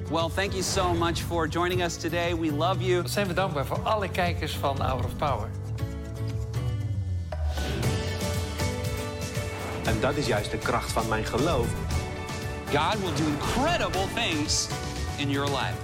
Well, thank you so much for joining us today. We love you. Wat zijn we dankbaar voor alle kijkers van Hour of Power. En dat is juist de kracht van mijn geloof. God will do incredible things in your life.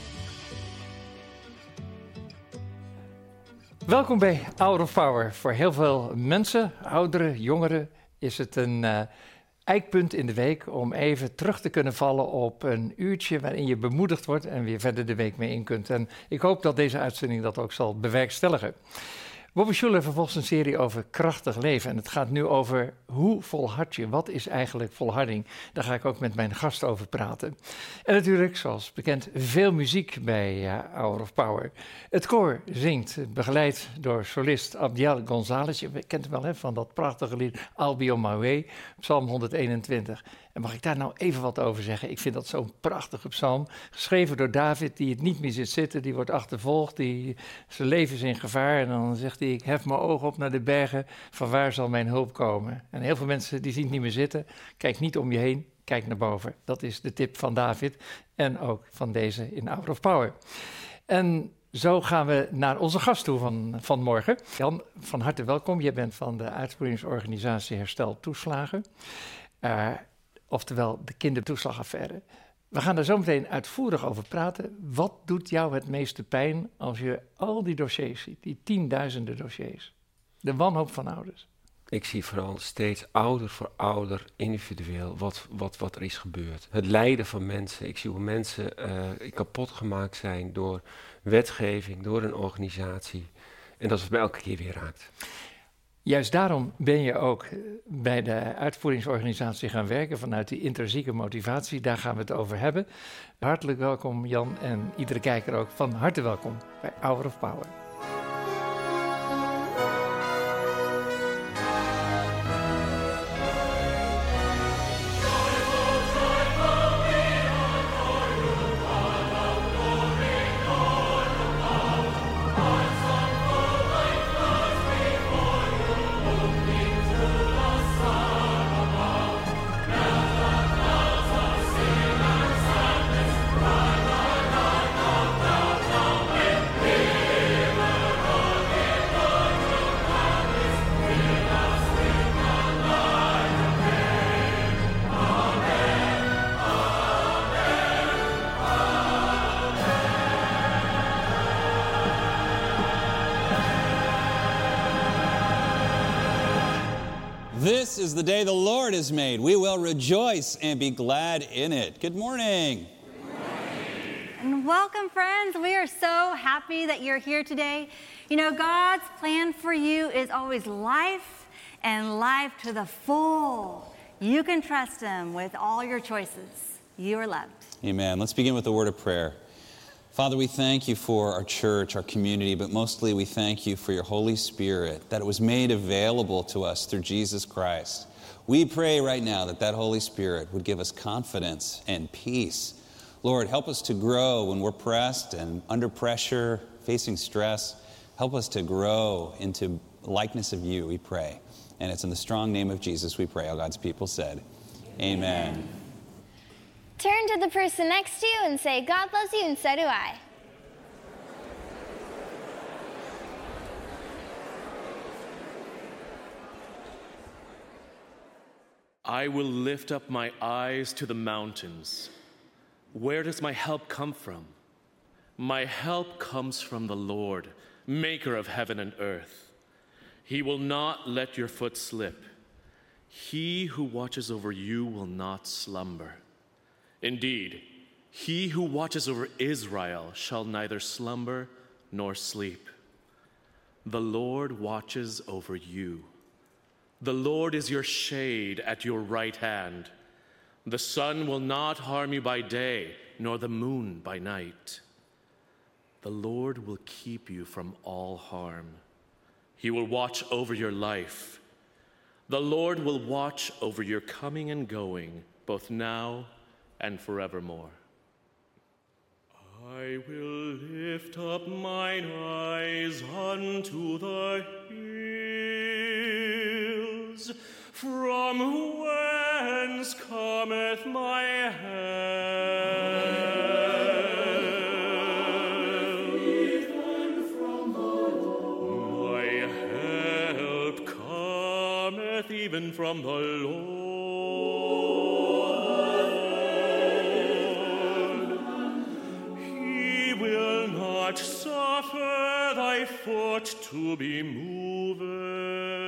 Welkom bij Hour of Power. Voor heel veel mensen, ouderen, jongeren, is het een eikpunt in de week om even terug te kunnen vallen op een uurtje waarin je bemoedigd wordt en weer verder de week mee in kunt. En ik hoop dat deze uitzending dat ook zal bewerkstelligen. Bobby Schuller vervolgt een serie over krachtig leven en het gaat nu over hoe volhard je, wat is eigenlijk volharding? Daar ga ik ook met mijn gast over praten. En natuurlijk, zoals bekend, veel muziek bij Hour of Power. Het koor zingt, begeleid door solist Abdiel Gonzalez. Je kent hem wel hè, van dat prachtige lied I'll Be On My Way, Psalm 121. En mag ik daar nou even wat over zeggen? Ik vind dat zo'n prachtige psalm, geschreven door David, die het niet meer zit zitten, die wordt achtervolgd, zijn leven is in gevaar. En dan zegt hij, ik hef mijn ogen op naar de bergen, van waar zal mijn hulp komen? En heel veel mensen die zien het niet meer zitten, kijk niet om je heen, kijk naar boven. Dat is de tip van David en ook van deze in Hour of Power. En zo gaan we naar onze gast toe van morgen. Jan, van harte welkom. Je bent van de uitvoeringsorganisatie Herstel Toeslagen. Oftewel de kindertoeslagaffaire. We gaan daar zo meteen uitvoerig over praten. Wat doet jou het meeste pijn als je al die dossiers ziet, die tienduizenden dossiers? De wanhoop van ouders. Ik zie vooral steeds ouder voor ouder, individueel, wat er is gebeurd. Het lijden van mensen. Ik zie hoe mensen kapot gemaakt zijn door wetgeving, door een organisatie. En dat het mij elke keer weer raakt. Juist daarom ben je ook bij de uitvoeringsorganisatie gaan werken vanuit die intrinsieke motivatie. Daar gaan we het over hebben. Hartelijk welkom Jan en iedere kijker ook van harte welkom bij Hour of Power. This is the day the Lord has made. We will rejoice and be glad in it. Good morning. And welcome, friends. We are so happy that you're here today. You know, God's plan for you is always life and life to the full. You can trust Him with all your choices. You are loved. Amen. Let's begin with a word of prayer. Father, we thank you for our church, our community, but mostly we thank you for your Holy Spirit, that it was made available to us through Jesus Christ. We pray right now that that Holy Spirit would give us confidence and peace. Lord, help us to grow when we're pressed and under pressure, facing stress. Help us to grow into likeness of you, we pray. And it's in the strong name of Jesus we pray, all God's people said. Amen. Turn to the person next to you and say, God loves you and so do I. I will lift up my eyes to the mountains. Where does my help come from? My help comes from the Lord, maker of heaven and earth. He will not let your foot slip. He who watches over you will not slumber. Indeed, he who watches over Israel shall neither slumber nor sleep. The Lord watches over you. The Lord is your shade at your right hand. The sun will not harm you by day, nor the moon by night. The Lord will keep you from all harm. He will watch over your life. The Lord will watch over your coming and going, both now and forevermore. I will lift up mine eyes unto the hills, from whence cometh my help. heaven from the Lord. He will not suffer thy foot to be moved.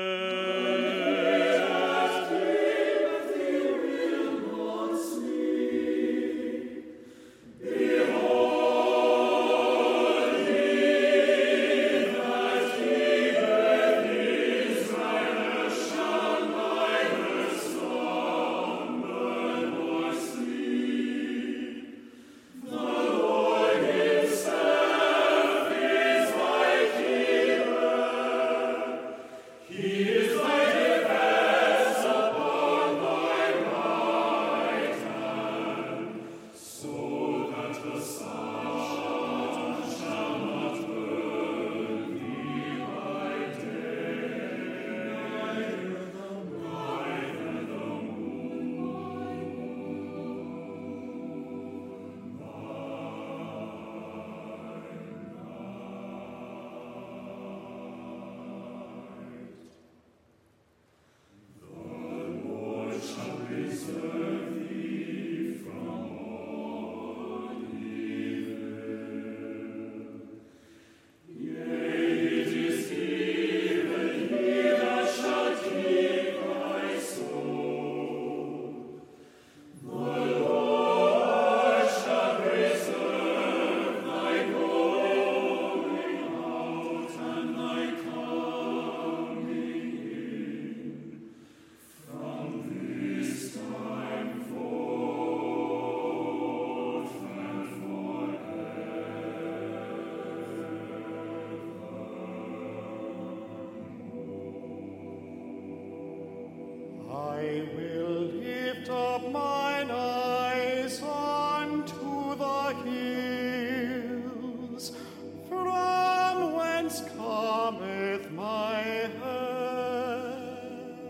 I will lift up mine eyes unto the hills, from whence cometh my help.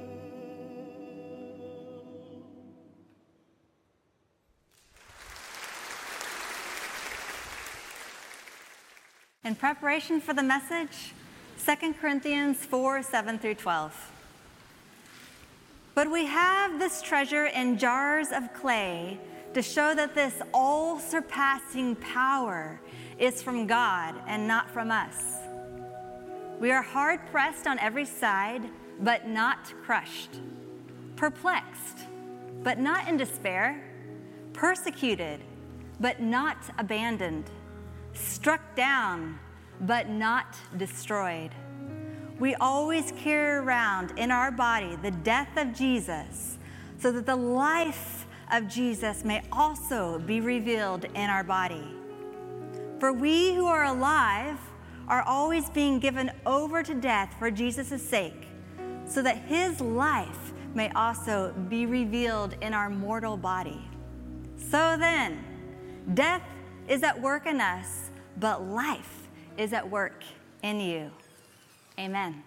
In preparation for the message, 2 Corinthians 4, 7 through 12. But we have this treasure in jars of clay to show that this all-surpassing power is from God and not from us. We are hard-pressed on every side, but not crushed. Perplexed, but not in despair. Persecuted, but not abandoned. Struck down, but not destroyed. We always carry around in our body the death of Jesus, so that the life of Jesus may also be revealed in our body. For we who are alive are always being given over to death for Jesus' sake, so that his life may also be revealed in our mortal body. So then, death is at work in us, but life is at work in you. Amen.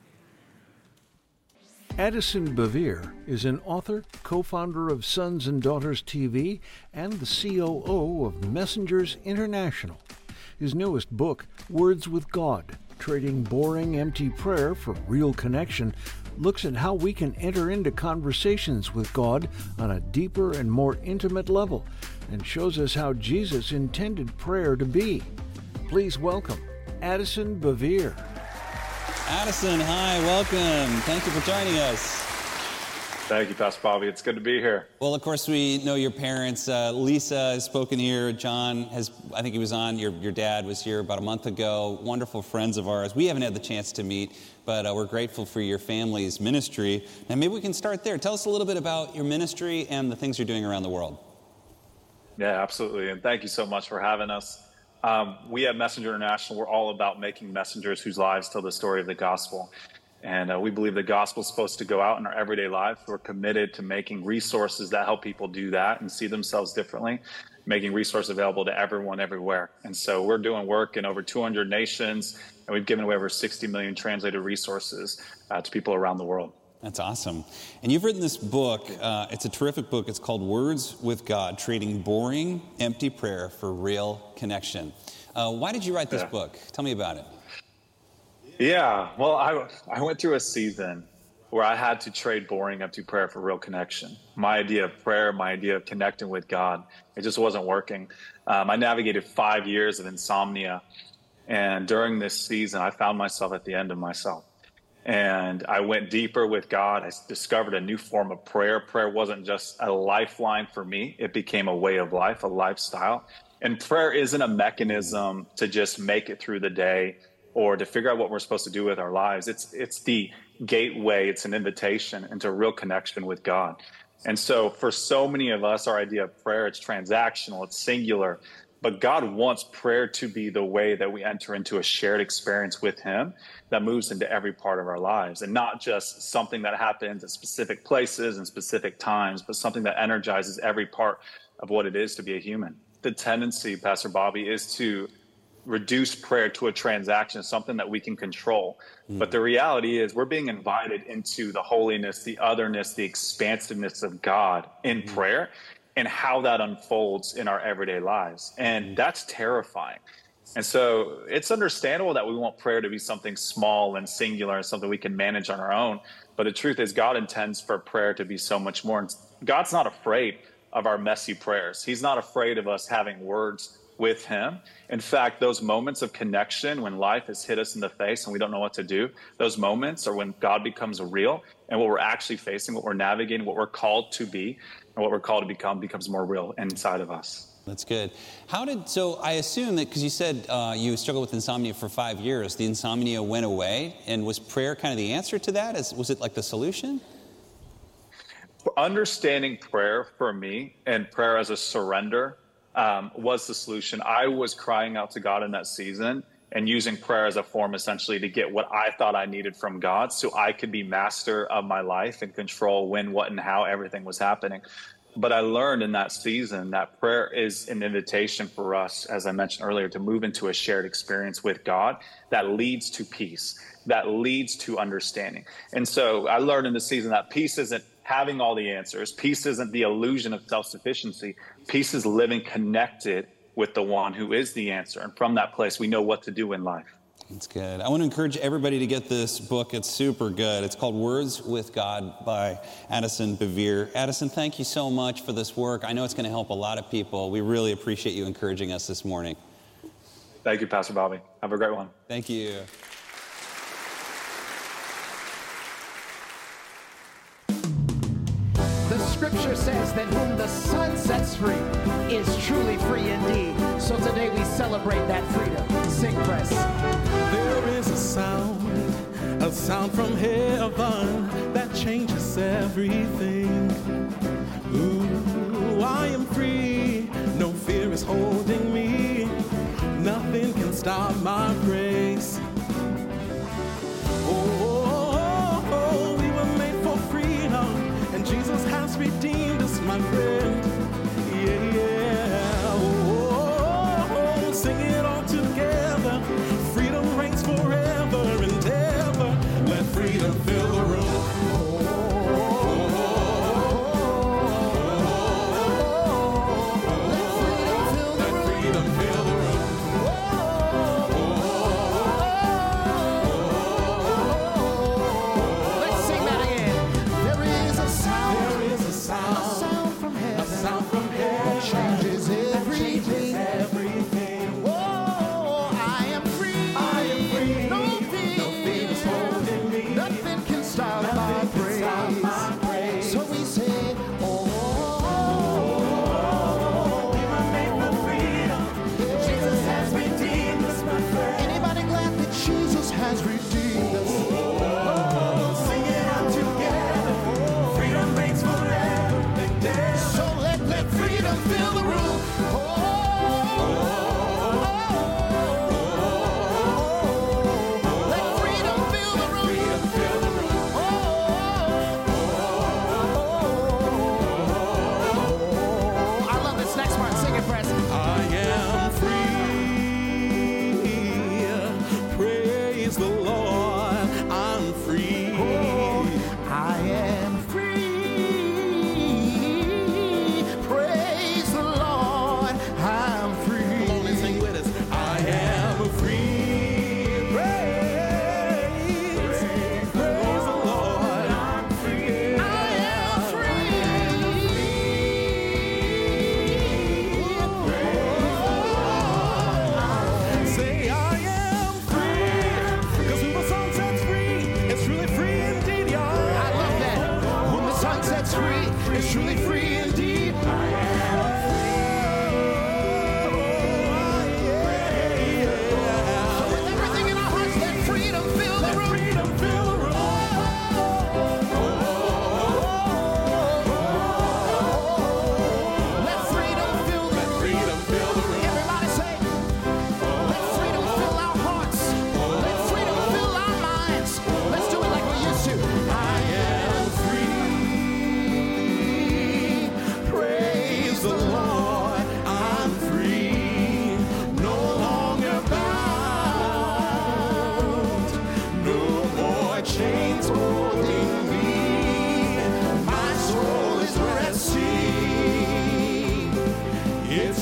Addison Bevere is an author, co-founder of Sons and Daughters TV, and the COO of Messengers International. His newest book, Words with God, Trading Boring, Empty Prayer for Real Connection, looks at how we can enter into conversations with God on a deeper and more intimate level, and shows us how Jesus intended prayer to be. Please welcome Addison Bevere. Addison, hi, welcome. Thank you for joining us. Thank you, Pastor Bobby. It's good to be here. Well, of course, we know your parents. Lisa has spoken here. John has, I think he was on. Your dad was here about a month ago. Wonderful friends of ours. We haven't had the chance to meet, but we're grateful for your family's ministry. Now, maybe we can start there. Tell us a little bit about your ministry and the things you're doing around the world. Yeah, absolutely. And thank you so much for having us. We at Messenger International, we're all about making messengers whose lives tell the story of the gospel. And we believe the gospel is supposed to go out in our everyday life. We're committed to making resources that help people do that and see themselves differently, making resources available to everyone, everywhere. And so we're doing work in over 200 nations, and we've given away over 60 million translated resources to people around the world. That's awesome. And you've written this book. It's a terrific book. It's called Words with God, Trading Boring, Empty Prayer for Real Connection. Why did you write this book? Tell me about it. Yeah, well, I went through a season where I had to trade boring empty prayer for real connection. My idea of prayer, my idea of connecting with God, it just wasn't working. I navigated 5 years of insomnia. And during this season, I found myself at the end of myself. And I went deeper with God. I discovered a new form of prayer. Prayer wasn't just a lifeline for me. It became a way of life, a lifestyle. And prayer isn't a mechanism to just make it through the day or to figure out what we're supposed to do with our lives. It's the gateway. It's an invitation into real connection with God. And so for so many of us, our idea of prayer, it's transactional, it's singular. But God wants prayer to be the way that we enter into a shared experience with him that moves into every part of our lives, and not just something that happens at specific places and specific times, but something that energizes every part of what it is to be a human. The tendency, Pastor Bobby, is to reduce prayer to a transaction, something that we can control. But the reality is we're being invited into the holiness, the otherness, the expansiveness of God in prayer, and how that unfolds in our everyday lives. And that's terrifying. And so it's understandable that we want prayer to be something small and singular and something we can manage on our own. But the truth is God intends for prayer to be so much more. And God's not afraid of our messy prayers. He's not afraid of us having words with him. In fact, those moments of connection when life has hit us in the face and we don't know what to do, those moments are when God becomes real and what we're actually facing, what we're navigating, what we're called to be, and what we're called to become becomes more real inside of us. That's good. So I assume that because you said you struggled with insomnia for 5 years, the insomnia went away, and was prayer kind of the answer to that? Was it like the solution? Understanding prayer for me and prayer as a surrender was the solution. I was crying out to God in that season and using prayer as a form essentially to get what I thought I needed from God so I could be master of my life and control when, what, and how everything was happening. But I learned in that season that prayer is an invitation for us, as I mentioned earlier, to move into a shared experience with God that leads to peace, that leads to understanding. And so I learned in the season that peace isn't having all the answers. Peace isn't the illusion of self-sufficiency. Peace is living connected with the one who is the answer. And from that place, we know what to do in life. That's good. I want to encourage everybody to get this book. It's super good. It's called Words with God by Addison Bevere. Addison, thank you so much for this work. I know it's going to help a lot of people. We really appreciate you encouraging us this morning. Thank you, Pastor Bobby. Have a great one. Thank you. The scripture says that whom the Son sets free is truly free indeed. So today we celebrate that freedom. Sing, press. There is a sound from heaven that changes everything. Ooh, I am free. No fear is holding me. Nothing can stop my praise. Oh, we were made for freedom, and Jesus has redeemed us, my friend. Yeah. Oh, sing it all together. Freedom reigns forever and ever. Let freedom fill the room.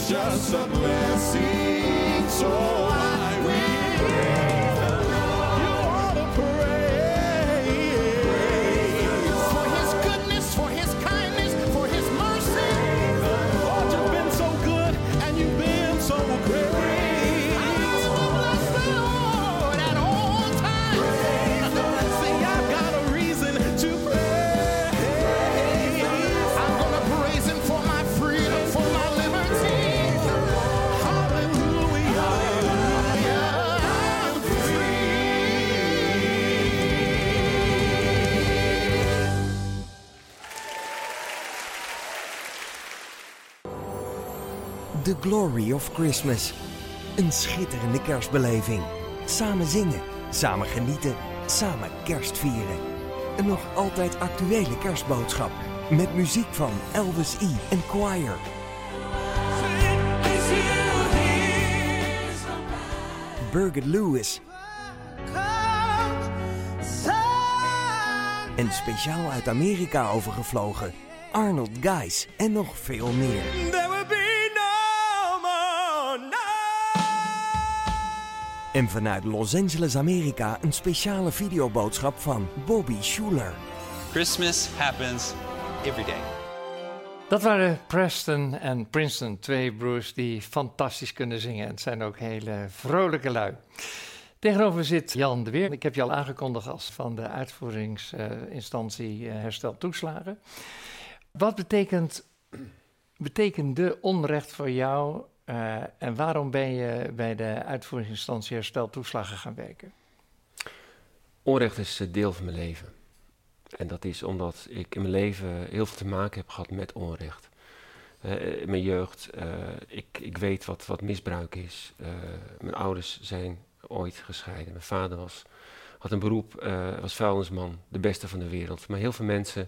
is just a blessing. So I will praise the Lord. You ought to praise For his goodness, for his kindness, for his mercy. Lord, you've been so good and you've been so great. I will bless the Lord at all times. See, I've got a reason to praise. I'm gonna praise him for my freedom, for my liberty. Hallelujah. I'm free. The Glory of Christmas. Een schitterende kerstbeleving. Samen zingen, samen genieten, samen kerst vieren. Een nog altijd actuele kerstboodschap. Met muziek van Elvis E. en Choir. Birgit Lewis. En speciaal uit Amerika overgevlogen. Arnold Guys en nog veel meer. There will be no more night. En vanuit Los Angeles, Amerika, een speciale videoboodschap van Bobby Schuller. Christmas happens every day. Dat waren Preston en Princeton, twee broers die fantastisch kunnen zingen. Het zijn ook hele vrolijke lui. Tegenover zit Jan de Weer. Ik heb je al aangekondigd als van de uitvoeringsinstantie Herstel Toeslagen. Wat betekende onrecht voor jou en waarom ben je bij de uitvoeringsinstantie Herstel Toeslagen gaan werken? Onrecht is deel van mijn leven. En dat is omdat ik in mijn leven heel veel te maken heb gehad met onrecht. In mijn jeugd, ik weet wat misbruik is. Mijn ouders zijn ooit gescheiden. Mijn vader had een beroep, was vuilnisman, de beste van de wereld. Maar heel veel mensen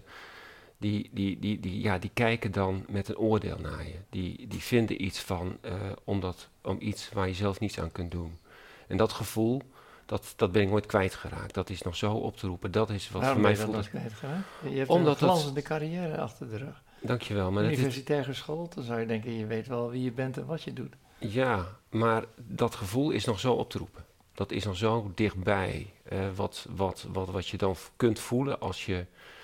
die kijken dan met een oordeel naar je. Die vinden iets van, om iets waar je zelf niets aan kunt doen. En dat gevoel, dat ben ik nooit kwijtgeraakt. Dat is nog zo op te roepen. Dat is wat Waarom voor mij ben je dat voelt. nooit kwijtgeraakt? Je hebt een glanzende carrière achter de rug. Dankjewel. Maar Universitair geschoold, dan zou je denken, je weet wel wie je bent en wat je doet. Ja, maar dat gevoel is nog zo op te roepen. Dat is nog zo dichtbij. Wat je dan kunt voelen als je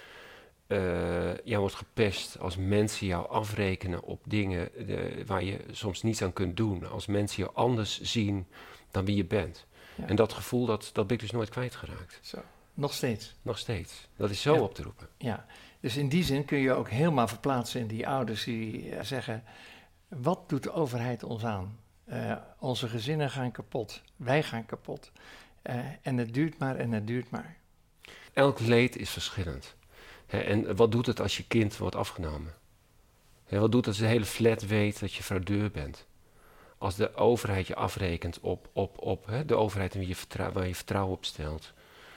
wordt gepest. Als mensen jou afrekenen op dingen waar je soms niets aan kunt doen. Als mensen jou anders zien dan wie je bent. Ja. En dat gevoel, dat ben ik dus nooit kwijtgeraakt. Zo. Nog steeds? Nog steeds. Dat is zo op te roepen. Ja, dus in die zin kun je ook helemaal verplaatsen in die ouders die zeggen, wat doet de overheid ons aan? Onze gezinnen gaan kapot, wij gaan kapot. En het duurt maar en het duurt maar. Elk leed is verschillend. En wat doet het als je kind wordt afgenomen? Wat doet het als de hele flat weet dat je fraudeur bent? Als de overheid je afrekent op de overheid waar je vertrouwen op stelt.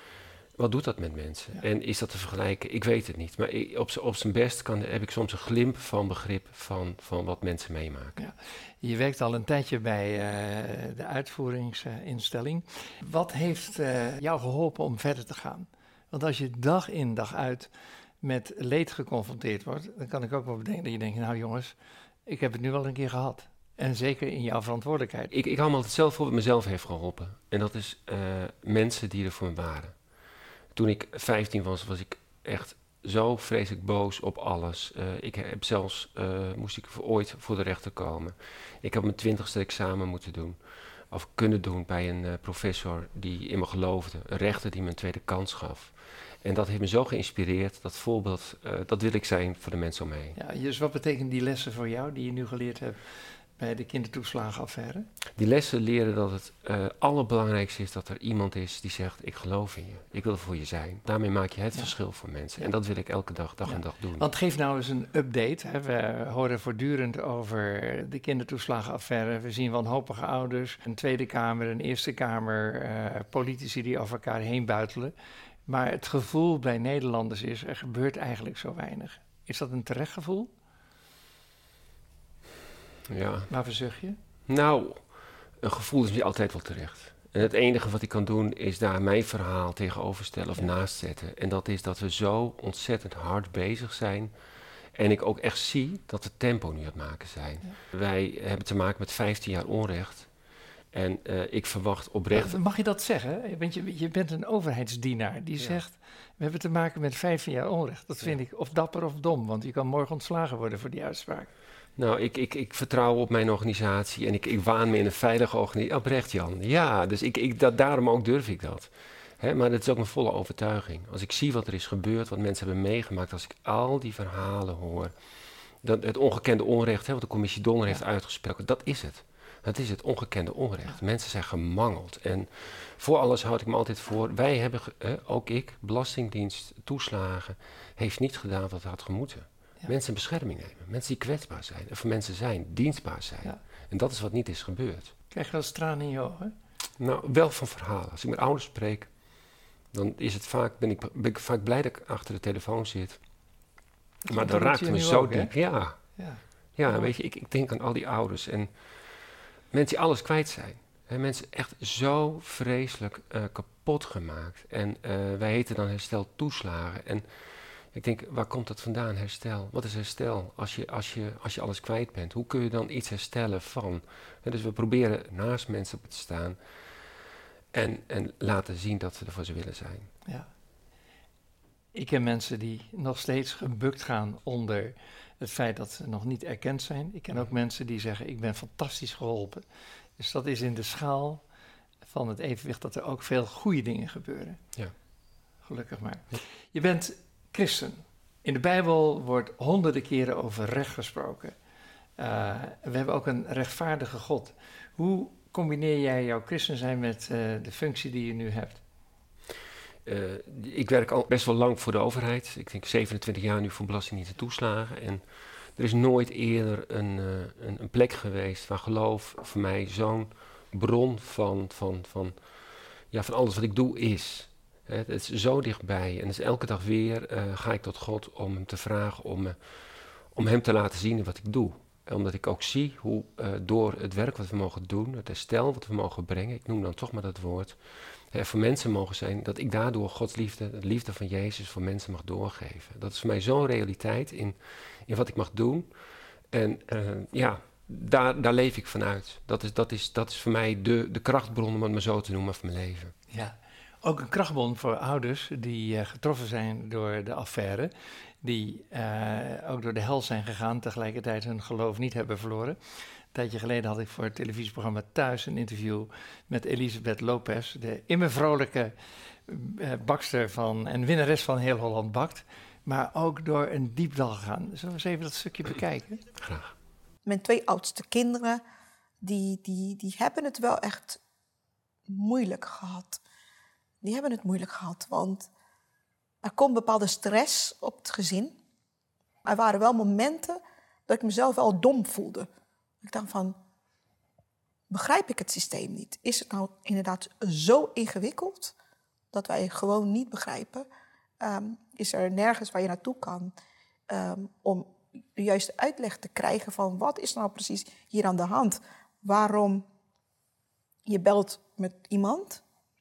Wat doet dat met mensen? Ja. En is dat te vergelijken? Ik weet het niet. Maar op zijn best heb ik soms een glimp van begrip van wat mensen meemaken. Ja. Je werkt al een tijdje bij de uitvoeringsinstelling. Wat heeft jou geholpen om verder te gaan? Want als je dag in dag uit met leed geconfronteerd wordt, dan kan ik ook wel bedenken dat je denkt, nou jongens, ik heb het nu wel een keer gehad. En zeker in jouw verantwoordelijkheid. Ik hou me altijd zelf voor wat mezelf heeft geholpen. En dat is mensen die er voor me waren. Toen ik 15 was ik echt zo vreselijk boos op alles. Ik heb zelfs, moest ik ooit voor de rechter komen. Ik heb mijn 20ste examen moeten doen. Of kunnen doen bij een professor die in me geloofde. Een rechter die me een tweede kans gaf. En dat heeft me zo geïnspireerd. Dat voorbeeld, dat wil ik zijn voor de mensen om me heen. Ja, dus wat betekenen die lessen voor jou die je nu geleerd hebt bij de kindertoeslagenaffaire? Die lessen leren dat het allerbelangrijkste is dat er iemand is die zegt, ik geloof in je. Ik wil voor je zijn. Daarmee maak je het verschil voor mensen. En dat wil ik elke dag en dag doen. Want geef nou eens een update. Hè. We horen voortdurend over de kindertoeslagenaffaire. We zien wanhopige ouders, een Tweede Kamer, een Eerste Kamer, politici die over elkaar heen buitelen. Maar het gevoel bij Nederlanders is, er gebeurt eigenlijk zo weinig. Is dat een terecht gevoel? Ja. Waarvoor zucht je? Nou, een gevoel is niet altijd wel terecht. En het enige wat ik kan doen is daar mijn verhaal tegenover stellen of naast zetten. En dat is dat we zo ontzettend hard bezig zijn En ik ook echt zie dat we tempo nu aan het maken zijn. Ja. Wij hebben te maken met 15 jaar onrecht. En ik verwacht oprecht... Mag je dat zeggen? Want je bent een overheidsdienaar die zegt... we hebben te maken met 15 jaar onrecht. Dat vind ik of dapper of dom, want je kan morgen ontslagen worden voor die uitspraak. Nou, ik vertrouw op mijn organisatie en ik waan me in een veilige organisatie. Oprecht, Jan. Ja, dus daarom ook durf ik dat. Maar dat is ook mijn volle overtuiging. Als ik zie wat er is gebeurd, wat mensen hebben meegemaakt... als ik al die verhalen hoor... het ongekende onrecht, wat de commissie Donner heeft uitgesproken... dat is het. Dat is het ongekende onrecht. Mensen zijn gemangeld. En voor alles houd ik me altijd voor... wij hebben, ook ik, Belastingdienst, toeslagen... heeft niet gedaan wat het had gemoeten. Ja. Mensen in bescherming nemen. Mensen die kwetsbaar zijn. En voor mensen zijn, dienstbaar zijn. Ja. En dat is wat niet is gebeurd. Krijg je wel eens tranen in je ogen? Nou, wel van verhalen. Als ik met ouders spreek... dan is het vaak, ben ik vaak blij dat ik achter de telefoon zit. Maar dat raakt me zo diep. Ja, weet je, ik denk aan al die ouders. En mensen die alles kwijt zijn. Mensen echt zo vreselijk kapot gemaakt. En wij heten dan herstel toeslagen. En ik denk, waar komt dat vandaan, herstel? Wat is herstel als je alles kwijt bent? Hoe kun je dan iets herstellen van? Dus we proberen naast mensen op te staan... En laten zien dat we er voor ze willen zijn. Ja. Ik ken mensen die nog steeds gebukt gaan onder het feit dat ze nog niet erkend zijn. Ik ken ook mensen die zeggen, ik ben fantastisch geholpen. Dus dat is in de schaal van het evenwicht dat er ook veel goede dingen gebeuren. Ja. Gelukkig maar. Je bent christen. In de Bijbel wordt honderden keren over recht gesproken. We hebben ook een rechtvaardige God. Hoe combineer jij jouw christen zijn met de functie die je nu hebt? Ik werk al best wel lang voor de overheid. Ik denk 27 jaar nu voor Belastingdienst en toeslagen. En er is nooit eerder een plek geweest waar geloof voor mij zo'n bron van alles wat ik doe is. Het is zo dichtbij. En dus elke dag weer ga ik tot God om hem te vragen om hem te laten zien wat ik doe. Omdat ik ook zie hoe door het werk wat we mogen doen, het herstel wat we mogen brengen, ik noem dan toch maar dat woord, voor mensen mogen zijn, dat ik daardoor Gods liefde, de liefde van Jezus voor mensen mag doorgeven. Dat is voor mij zo'n realiteit in wat ik mag doen. En daar leef ik vanuit. Dat is voor mij de krachtbron, om het maar zo te noemen, van mijn leven. Ja, ook een krachtbron voor ouders die getroffen zijn door de affaire. Die ook door de hel zijn gegaan, tegelijkertijd hun geloof niet hebben verloren. Een tijdje geleden had ik voor het televisieprogramma Thuis een interview met Elisabeth Lopez, de immer vrolijke bakster en winnares van Heel Holland Bakt, maar ook door een diep dal gegaan. Zullen we eens even dat stukje bekijken? Graag. Mijn 2 oudste kinderen, die hebben het wel echt moeilijk gehad. Die hebben het moeilijk gehad, want er komt bepaalde stress op het gezin. Er waren wel momenten dat ik mezelf wel dom voelde. Ik dacht van, begrijp ik het systeem niet? Is het nou inderdaad zo ingewikkeld dat wij gewoon niet begrijpen? Is er nergens waar je naartoe kan om de juiste uitleg te krijgen van wat is nou precies hier aan de hand? Waarom je belt met iemand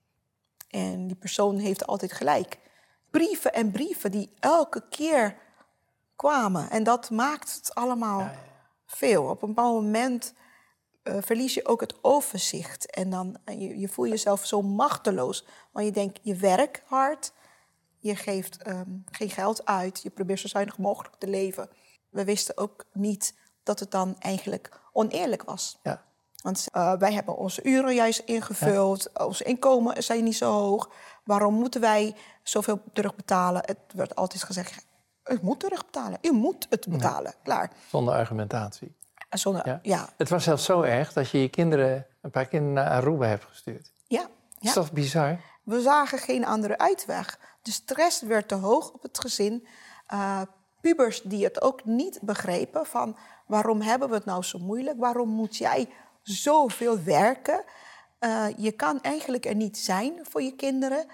en die persoon heeft altijd gelijk. Brieven en brieven die elke keer kwamen. En dat maakt het allemaal veel. Op een bepaald moment verlies je ook het overzicht. En dan je voelt jezelf zo machteloos. Want je denkt, je werkt hard. Je geeft geen geld uit. Je probeert zo zuinig mogelijk te leven. We wisten ook niet dat het dan eigenlijk oneerlijk was. Ja. Want wij hebben onze uren juist ingevuld. Ja. Onze inkomen zijn niet zo hoog. Waarom moeten wij zoveel terugbetalen? Het werd altijd gezegd, u moet terugbetalen. U moet het betalen. Ja. Klaar. Zonder argumentatie. Ja. Het was zelfs zo erg dat je een paar kinderen naar Aruba hebt gestuurd. Ja. Is dat bizar? We zagen geen andere uitweg. De stress werd te hoog op het gezin. Pubers die het ook niet begrepen van waarom hebben we het nou zo moeilijk? Waarom moet jij zoveel werken? Je kan eigenlijk er niet zijn voor je kinderen.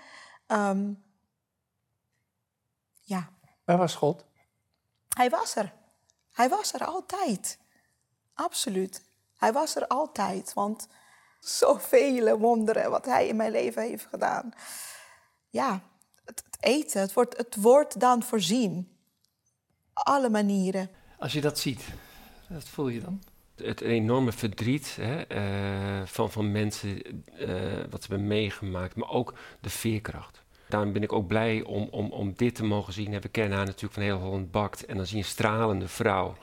Waar was God? Hij was er. Hij was er altijd. Absoluut. Hij was er altijd. Want zoveel wonderen wat hij in mijn leven heeft gedaan. Ja, het eten, het wordt dan voorzien. alle manieren. Als je dat ziet, wat voel je dan? Het enorme verdriet van mensen, wat ze hebben meegemaakt, maar ook de veerkracht. Daarom ben ik ook blij om dit te mogen zien. We kennen haar natuurlijk van Heel Holland Bakt en dan zie je een stralende vrouw.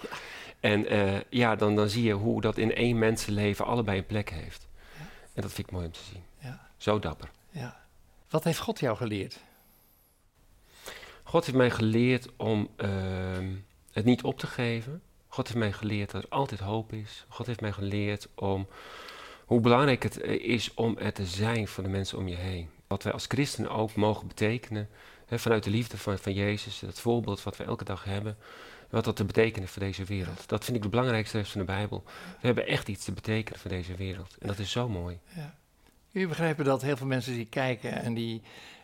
Ja. En dan zie je hoe dat in één mensenleven allebei een plek heeft. Ja. En dat vind ik mooi om te zien. Ja. Zo dapper. Ja. Wat heeft God jou geleerd? God heeft mij geleerd om het niet op te geven. God heeft mij geleerd dat er altijd hoop is. God heeft mij geleerd om hoe belangrijk het is om er te zijn voor de mensen om je heen. Wat wij als christenen ook mogen betekenen, vanuit de liefde van Jezus, het voorbeeld wat we elke dag hebben, wat dat te betekenen voor deze wereld. Dat vind ik de belangrijkste les van de Bijbel. We hebben echt iets te betekenen voor deze wereld. En dat is zo mooi. Ja. Jullie begrijpen dat heel veel mensen die kijken en die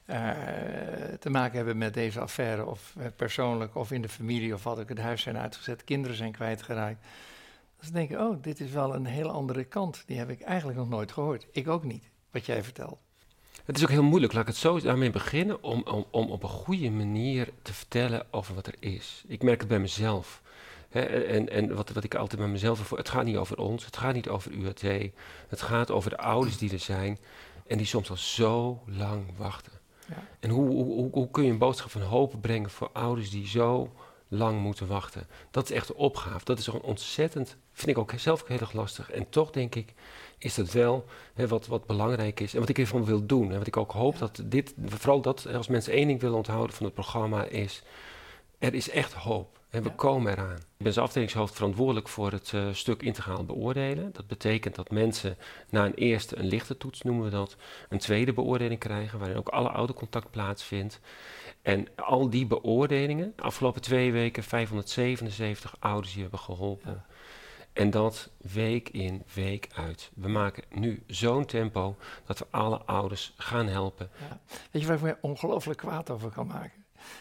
te maken hebben met deze affaire, of persoonlijk, of in de familie, of wat ook, het huis zijn uitgezet, kinderen zijn kwijtgeraakt. Dat ze denken, oh, dit is wel een heel andere kant. Die heb ik eigenlijk nog nooit gehoord. Ik ook niet, wat jij vertelt. Het is ook heel moeilijk, laat ik het zo daarmee beginnen, om op een goede manier te vertellen over wat er is. Ik merk het bij mezelf. En wat ik altijd bij mezelf ervoor, het gaat niet over ons, het gaat niet over UAT, het gaat over de ouders die er zijn en die soms al zo lang wachten. Ja. En hoe kun je een boodschap van hoop brengen voor ouders die zo lang moeten wachten? Dat is echt een opgave. Dat is gewoon ontzettend, vind ik ook zelf heel erg lastig. En toch denk ik, is dat wel wat belangrijk is. En wat ik ervan wil doen. En wat ik ook hoop dat dit, vooral dat als mensen één ding willen onthouden van het programma is, er is echt hoop. En we komen eraan. Ik ben als afdelingshoofd verantwoordelijk voor het stuk integraal beoordelen. Dat betekent dat mensen na een eerste, een lichte toets noemen we dat, een tweede beoordeling krijgen, waarin ook alle oudercontact plaatsvindt. En al die beoordelingen, afgelopen 2 weken 577 ouders die hebben geholpen. Ja. En dat week in, week uit. We maken nu zo'n tempo dat we alle ouders gaan helpen. Ja. Weet je waar ik me ongelooflijk kwaad over kan maken?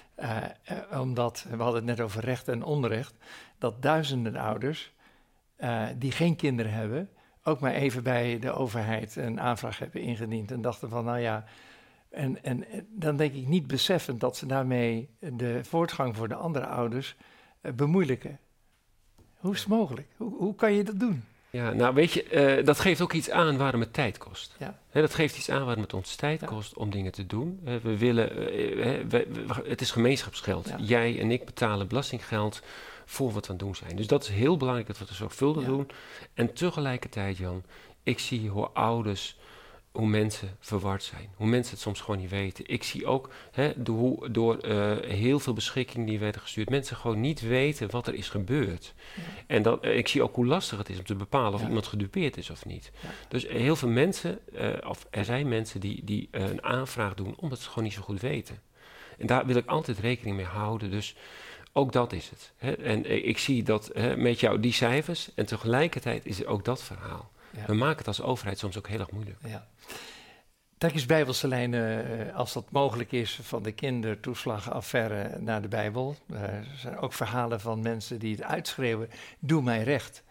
Omdat, we hadden het net over recht en onrecht, dat duizenden ouders die geen kinderen hebben, ook maar even bij de overheid een aanvraag hebben ingediend en dachten van, nou ja, en dan denk ik niet beseffend dat ze daarmee de voortgang voor de andere ouders bemoeilijken. Hoe is het mogelijk? Hoe kan je dat doen? Ja, nou weet je, dat geeft ook iets aan waarom het tijd kost. Ja. Dat geeft iets aan waarom het ons tijd kost om dingen te doen. We willen, het is gemeenschapsgeld. Ja. Jij en ik betalen belastinggeld voor wat we aan het doen zijn. Dus dat is heel belangrijk dat we het zorgvuldig doen. En tegelijkertijd, Jan, ik zie hoe ouders, hoe mensen verward zijn. Hoe mensen het soms gewoon niet weten. Ik zie ook door heel veel beschikkingen die werden gestuurd, mensen gewoon niet weten wat er is gebeurd. Ja. En ik zie ook hoe lastig het is om te bepalen of iemand gedupeerd is of niet. Ja. Dus heel veel mensen, of er zijn mensen die een aanvraag doen omdat ze gewoon niet zo goed weten. En daar wil ik altijd rekening mee houden. Dus ook dat is het. En ik zie dat met jou die cijfers en tegelijkertijd is er ook dat verhaal. Ja. We maken het als overheid soms ook heel erg moeilijk. Ja. Trek eens bijbelse lijnen, als dat mogelijk is, van de kindertoeslagaffaire naar de Bijbel. Er zijn ook verhalen van mensen die het uitschreeuwen, doe mij recht.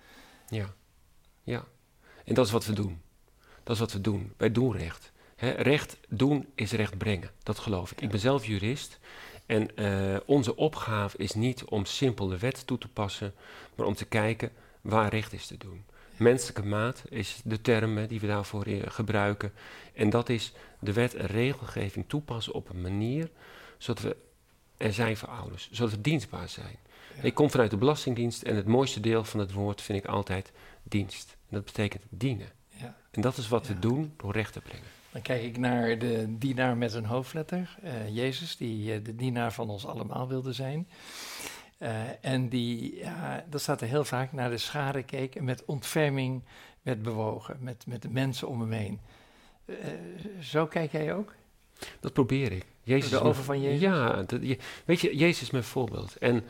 Ja. En dat is wat we doen. Dat is wat we doen. Wij doen recht. Recht doen is recht brengen. Dat geloof ik. Ja. Ik ben zelf jurist. En onze opgave is niet om simpel de wet toe te passen, maar om te kijken waar recht is te doen. Menselijke maat is de term die we daarvoor gebruiken. En dat is de wet en regelgeving toepassen op een manier zodat we er zijn voor ouders. Zodat we dienstbaar zijn. Ja. Ik kom vanuit de Belastingdienst en het mooiste deel van het woord vind ik altijd dienst. En dat betekent dienen. Ja. En dat is wat we doen door recht te brengen. Dan kijk ik naar de dienaar met een hoofdletter. Jezus, die de dienaar van ons allemaal wilde zijn. En dat staat er heel vaak, naar de schare keek en met ontferming werd bewogen, met de mensen om hem heen. Zo kijk jij ook? Dat probeer ik. Jezus de ogen van Jezus? Ja, weet je, Jezus is mijn voorbeeld. En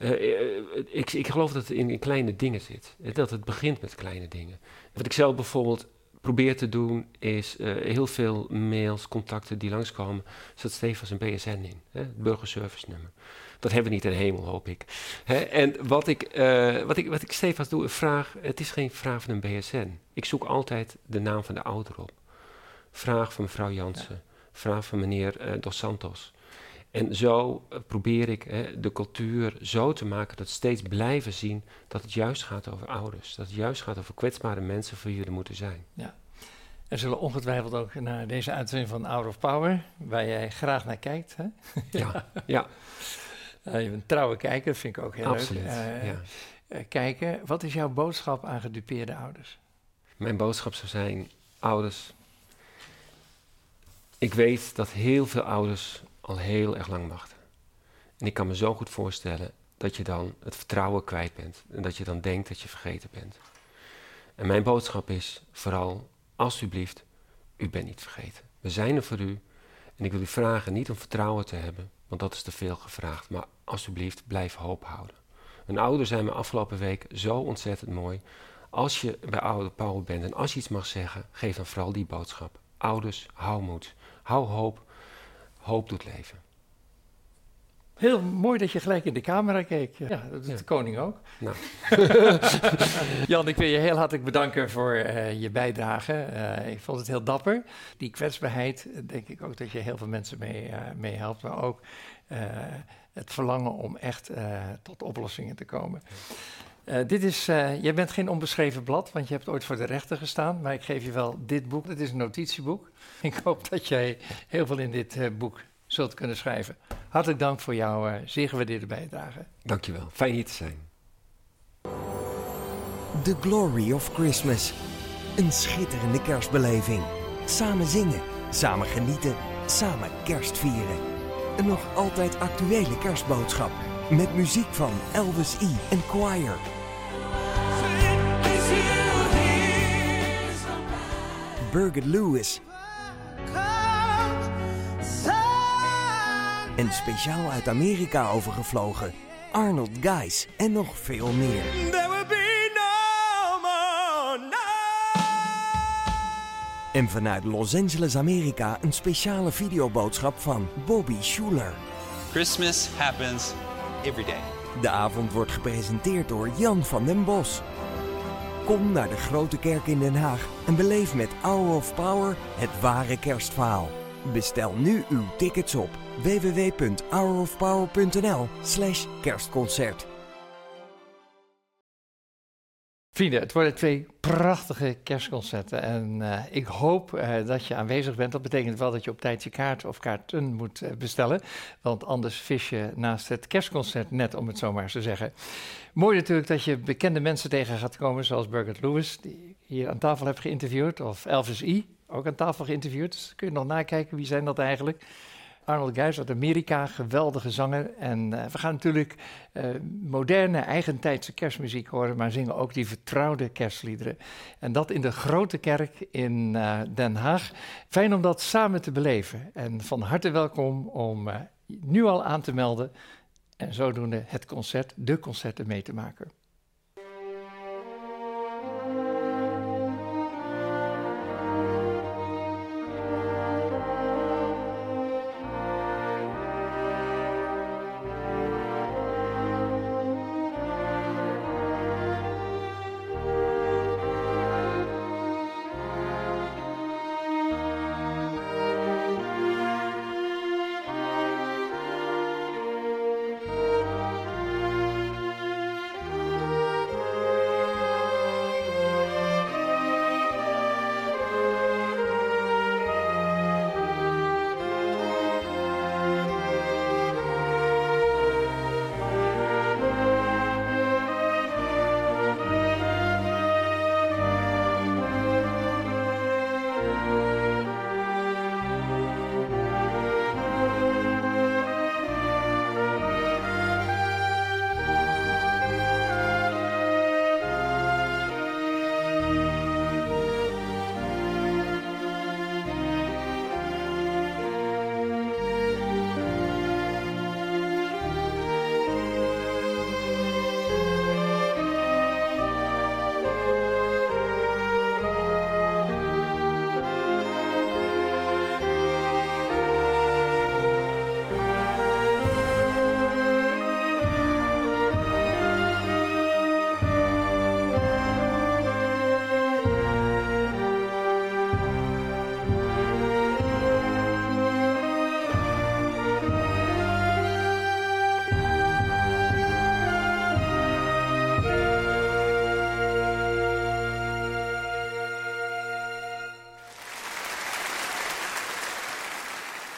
ik geloof dat het in kleine dingen zit. Dat het begint met kleine dingen. Wat ik zelf bijvoorbeeld probeer te doen, is heel veel mails, contacten die langskomen, zet Stefans een BSN in, het burgerservice nummer. Dat hebben we niet in de hemel, hoop ik. En wat ik Stefans doe, het is geen vraag van een BSN. Ik zoek altijd de naam van de ouder op. Vraag van mevrouw Jansen, vraag van meneer Dos Santos. En zo probeer ik de cultuur zo te maken dat we steeds blijven zien dat het juist gaat over ouders. Dat het juist gaat over kwetsbare mensen voor wie we er moeten zijn. Ja. Er zullen ongetwijfeld ook naar deze uitzending van Hour of Power, waar jij graag naar kijkt. Hè? Ja. Je bent een trouwe kijker, dat vind ik ook heel Absoluut, leuk. Kijken, wat is jouw boodschap aan gedupeerde ouders? Mijn boodschap zou zijn, ouders. Ik weet dat heel veel ouders al heel erg lang wachten. En ik kan me zo goed voorstellen dat je dan het vertrouwen kwijt bent. En dat je dan denkt dat je vergeten bent. En mijn boodschap is vooral, alsjeblieft, u bent niet vergeten. We zijn er voor u. En ik wil u vragen niet om vertrouwen te hebben, want dat is te veel gevraagd. Maar alsjeblieft, blijf hoop houden. Een ouder zei me afgelopen week zo ontzettend mooi. Als je bij Oude Paul bent en als je iets mag zeggen, geef dan vooral die boodschap. Ouders, hou moed. Hou hoop. Hoop doet leven. Heel mooi dat je gelijk in de camera keek. Ja, dat doet de koning ook. Nou. Jan, ik wil je heel hartelijk bedanken voor je bijdrage. Ik vond het heel dapper. Die kwetsbaarheid, denk ik ook dat je heel veel mensen mee helpt. Maar ook het verlangen om echt tot oplossingen te komen. Jij bent geen onbeschreven blad, want je hebt ooit voor de rechter gestaan. Maar ik geef je wel dit boek. Het is een notitieboek. Ik hoop dat jij heel veel in dit boek zult kunnen schrijven. Hartelijk dank voor jouw zeer gewaardeerde bijdrage. Dankjewel. Fijn hier te zijn. The Glory of Christmas. Een schitterende kerstbeleving. Samen zingen, samen genieten, samen kerst vieren. Een nog altijd actuele kerstboodschap. Met muziek van Elvis E. en Choir. Birgit Lewis. En speciaal uit Amerika overgevlogen, Arnold Guys en nog veel meer. En vanuit Los Angeles, Amerika, een speciale videoboodschap van Bobby Schuller. Christmas happens every day. De avond wordt gepresenteerd door Jan van den Bos. Kom naar de Grote Kerk in Den Haag en beleef met Hour of Power het ware kerstverhaal. Bestel nu uw tickets op www.hourofpower.nl/kerstconcert. Vrienden, het worden 2 prachtige kerstconcerten en ik hoop dat je aanwezig bent. Dat betekent wel dat je op tijd je kaart of kaarten moet bestellen, want anders vis je naast het kerstconcert net, om het zo maar te zeggen. Mooi natuurlijk dat je bekende mensen tegen gaat komen, zoals Birgit Lewis, die ik hier aan tafel heb geïnterviewd, of Elvis E., ook aan tafel geïnterviewd. Dus kun je nog nakijken, wie zijn dat eigenlijk? Arnold Guys uit Amerika, geweldige zanger. En we gaan natuurlijk moderne, eigentijdse kerstmuziek horen, maar zingen ook die vertrouwde kerstliederen. En dat in de Grote Kerk in Den Haag. Fijn om dat samen te beleven. En van harte welkom om nu al aan te melden en zodoende de concerten mee te maken.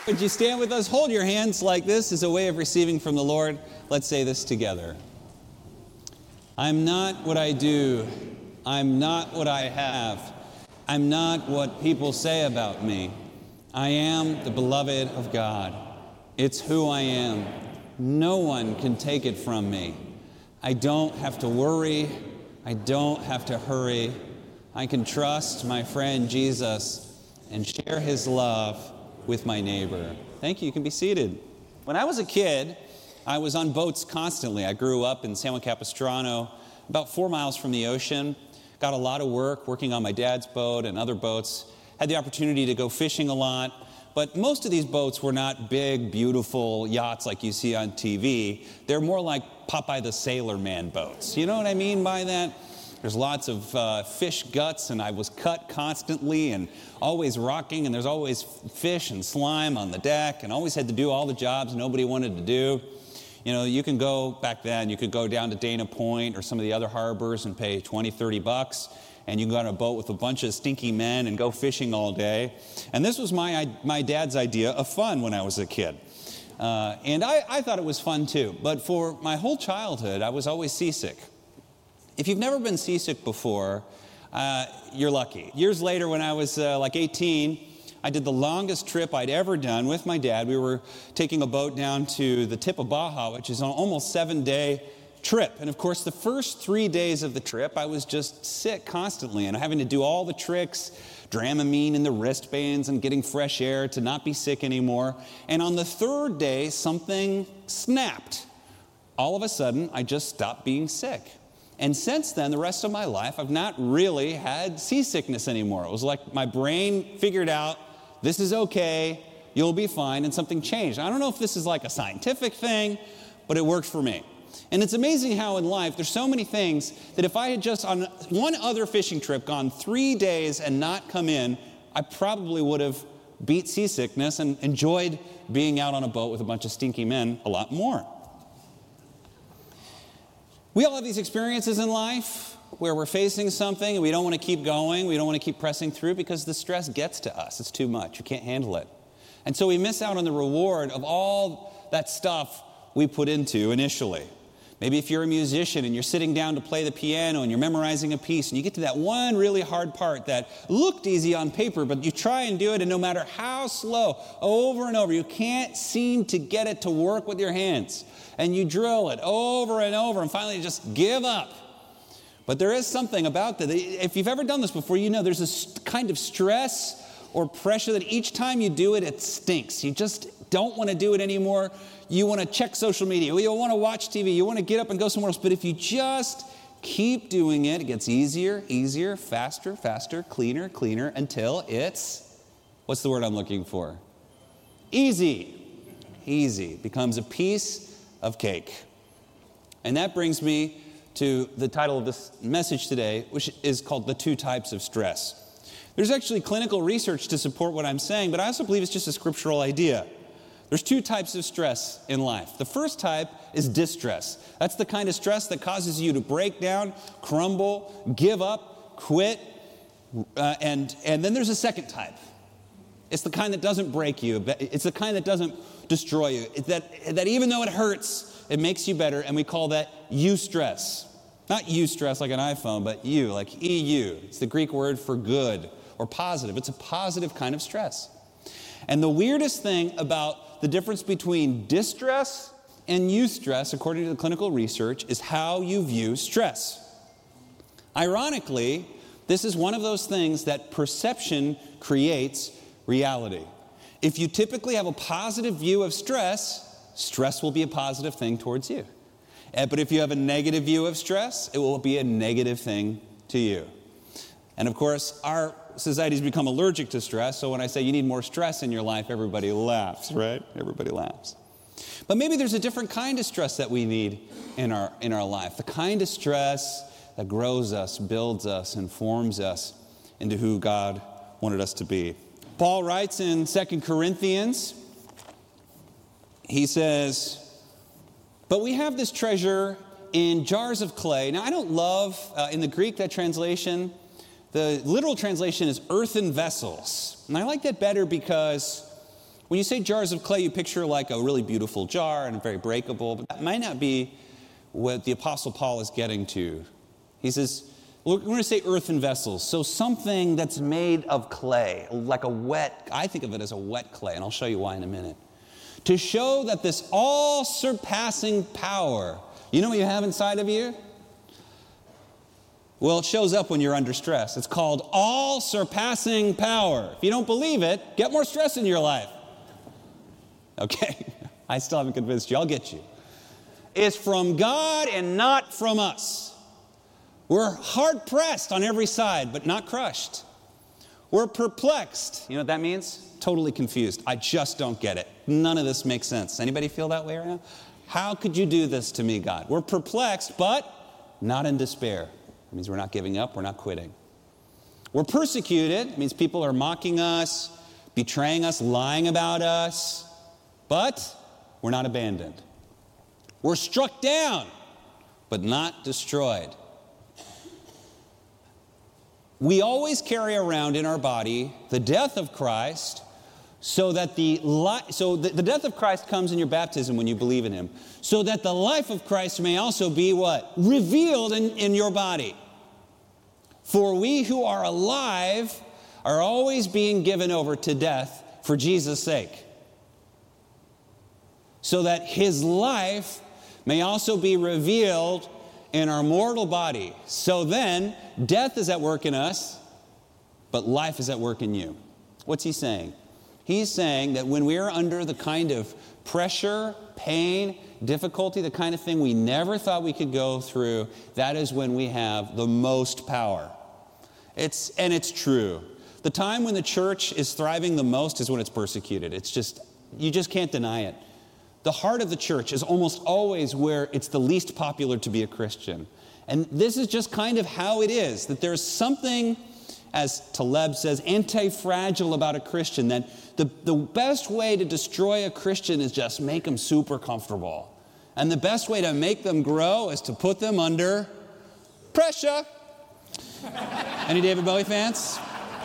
Would you stand with us? Hold your hands like this as a way of receiving from the Lord. Let's say this together. I'm not what I do. I'm not what I have. I'm not what people say about me. I am the beloved of God. It's who I am. No one can take it from me. I don't have to worry. I don't have to hurry. I can trust my friend Jesus and share his love with my neighbor. Thank you. You can be seated. When I was a kid, I was on boats constantly. I grew up in San Juan Capistrano, about 4 miles from the ocean. Got a lot of work working on my dad's boat and other boats. Had the opportunity to go fishing a lot. But most of these boats were not big, beautiful yachts like you see on TV. They're more like Popeye the Sailor Man boats. You know what I mean by that? There's lots of fish guts, and I was cut constantly and always rocking, and there's always fish and slime on the deck, and always had to do all the jobs nobody wanted to do. You know, you can go, back then, you could go down to Dana Point or some of the other harbors and pay $20, $30, and you can go on a boat with a bunch of stinky men and go fishing all day. And this was my dad's idea of fun when I was a kid. And I thought it was fun too. But for my whole childhood, I was always seasick. If you've never been seasick before, you're lucky. Years later, when I was like 18, I did the longest trip I'd ever done with my dad. We were taking a boat down to the tip of Baja, which is an almost 7-day trip. And of course, the first 3 days of the trip, I was just sick constantly and having to do all the tricks, Dramamine in the wristbands and getting fresh air to not be sick anymore. And on the third day, something snapped. All of a sudden, I just stopped being sick. And since then, the rest of my life, I've not really had seasickness anymore. It was like my brain figured out, this is okay, you'll be fine, and something changed. I don't know if this is like a scientific thing, but it worked for me. And it's amazing how in life, there's so many things that if I had just on one other fishing trip gone 3 days and not come in, I probably would have beat seasickness and enjoyed being out on a boat with a bunch of stinky men a lot more. We all have these experiences in life where we're facing something and we don't want to keep going, we don't want to keep pressing through because the stress gets to us. It's too much. You can't handle it. And so we miss out on the reward of all that stuff we put into initially. Maybe if you're a musician and you're sitting down to play the piano and you're memorizing a piece and you get to that one really hard part that looked easy on paper, but you try and do it and no matter how slow, over and over, you can't seem to get it to work with your hands. And you drill it over and over and finally just give up. But there is something about that. If you've ever done this before, you know there's this kind of stress or pressure that each time you do it, it stinks. You just don't want to do it anymore. You want to check social media. You want to watch TV. You want to get up and go somewhere else. But if you just keep doing it, it gets easier, easier, faster, faster, cleaner, cleaner, until it's, what's the word I'm looking for? Easy. Easy. Becomes a piece of cake. And that brings me to the title of this message today, which is called The Two Types of Stress. There's actually clinical research to support what I'm saying, but I also believe it's just a scriptural idea. There's two types of stress in life. The first type is distress. That's the kind of stress that causes you to break down, crumble, give up, quit, and then there's a second type. It's the kind that doesn't break you. It's the kind that doesn't destroy you. It's that even though it hurts, it makes you better, and we call that eustress. Not eustress like an iPhone, but you, like EU. It's the Greek word for good or positive. It's a positive kind of stress. And the weirdest thing about the difference between distress and eustress, according to the clinical research, is how you view stress. Ironically, this is one of those things that perception creates reality. If you typically have a positive view of stress, stress will be a positive thing towards you. But if you have a negative view of stress, it will be a negative thing to you. And of course, our society's become allergic to stress, so when I say you need more stress in your life, everybody laughs, right? Everybody laughs. But maybe there's a different kind of stress that we need in our life. The kind of stress that grows us, builds us, and forms us into who God wanted us to be. Paul writes in 2 Corinthians, he says, "But we have this treasure in jars of clay." Now, I don't love, in the Greek, that translation. The literal translation is earthen vessels. And I like that better because When you say jars of clay, you picture like a really beautiful jar and very breakable, but that might not be what the Apostle Paul is getting to. He says, we're going to say earthen vessels, so something that's made of clay, like I think of it as a wet clay, and I'll show you why in a minute. To show that this all-surpassing power, you know what you have inside of you? Well, it shows up when you're under stress. It's called all-surpassing power. If you don't believe it, get more stress in your life. Okay, I still haven't convinced you. I'll get you. It's from God and not from us. We're hard-pressed on every side, but not crushed. We're perplexed. You know what that means? Totally confused. I just don't get it. None of this makes sense. Anybody feel that way right now? How could you do this to me, God? We're perplexed, but not in despair. It means we're not giving up. We're not quitting. We're persecuted. It means people are mocking us, betraying us, lying about us. But we're not abandoned. We're struck down, but not destroyed. We always carry around in our body the death of Christ, so that the death of Christ comes in your baptism when you believe in him, so that the life of Christ may also be what? Revealed in your body. For we who are alive are always being given over to death for Jesus' sake, so that his life may also be revealed in our mortal body. So then, death is at work in us, but life is at work in you. What's he saying? He's saying that when we are under the kind of pressure, pain, difficulty, the kind of thing we never thought we could go through, that is when we have the most power. It's true. The time when the church is thriving the most is when it's persecuted. You just can't deny it. The heart of the church is almost always where it's the least popular to be a Christian. And this is just kind of how it is, that there's something, as Taleb says, anti-fragile about a Christian, that the best way to destroy a Christian is just make them super comfortable. And the best way to make them grow is to put them under pressure. Any David Bowie fans?